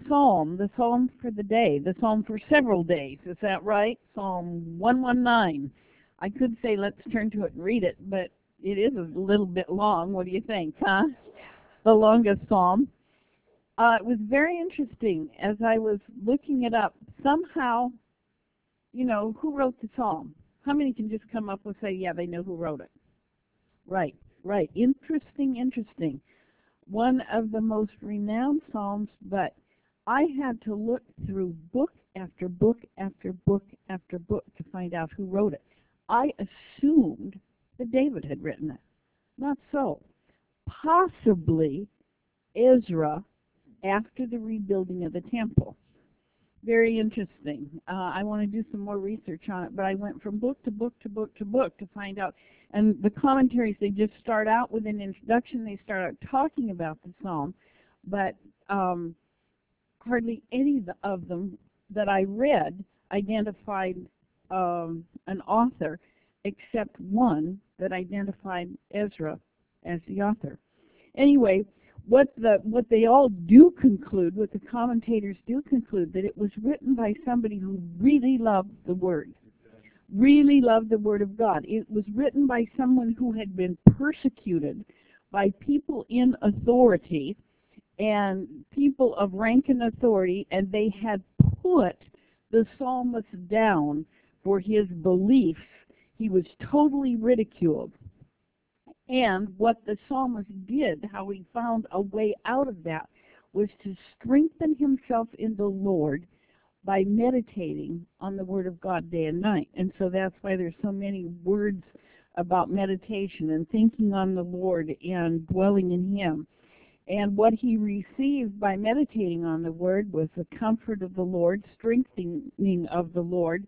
the psalm for the day, the psalm for several days. Is that right? Psalm 119. I could say let's turn to it and read it, but it is a little bit long. What do you think, huh? The longest psalm. It was very interesting as I was looking it up. Somehow, who wrote the psalm? How many can just come up and say, yeah, they know who wrote it? Right, right. Interesting, interesting. One of the most renowned psalms, but I had to look through book after book after book after book to find out who wrote it. I assumed that David had written it. Not so. Possibly Ezra after the rebuilding of the temple. Very interesting. I want to do some more research on it, but I went from book to book to book to book to find out. And the commentaries, they just start out with an introduction. They start out talking about the psalm, but hardly any of them that I read identified an author, except one that identified Ezra as the author. Anyway, what they all do conclude, what the commentators do conclude, that it was written by somebody who really loved the Word, really loved the Word of God. It was written by someone who had been persecuted by people in authority and people of rank and authority, and they had put the psalmist down for his beliefs. He was totally ridiculed. And what the psalmist did, how he found a way out of that, was to strengthen himself in the Lord by meditating on the Word of God day and night. And so that's why there's so many words about meditation and thinking on the Lord and dwelling in Him. And what he received by meditating on the Word was the comfort of the Lord, strengthening of the Lord.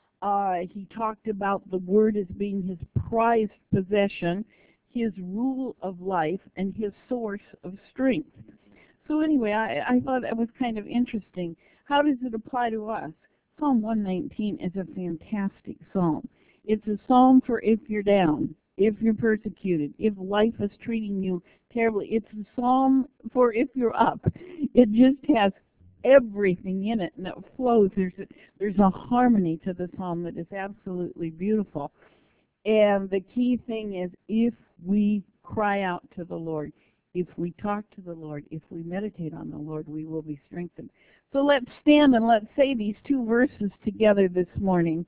He talked about the Word as being his prized possession, his rule of life, and his source of strength. So anyway, I thought that was kind of interesting. How does it apply to us? Psalm 119 is a fantastic psalm. It's a psalm for if you're down, if you're persecuted, if life is treating you terribly. It's a psalm for if you're up. It just has everything in it, and it flows. There's a harmony to the psalm that is absolutely beautiful. And the key thing is, if we cry out to the Lord, if we talk to the Lord, if we meditate on the Lord, we will be strengthened. So let's stand and let's say these two verses together this morning.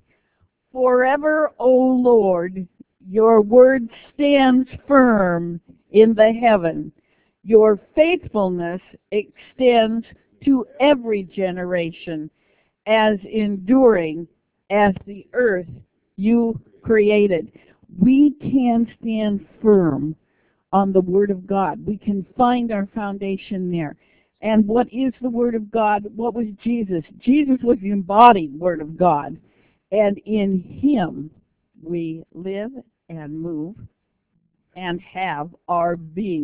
Forever, O Lord, your word stands firm in the heaven. Your faithfulness extends to every generation, as enduring as the earth you created. We can stand firm on the Word of God. We can find our foundation there. And what is the Word of God? What was Jesus? Jesus was the embodied Word of God. And in Him we live and move and have our being.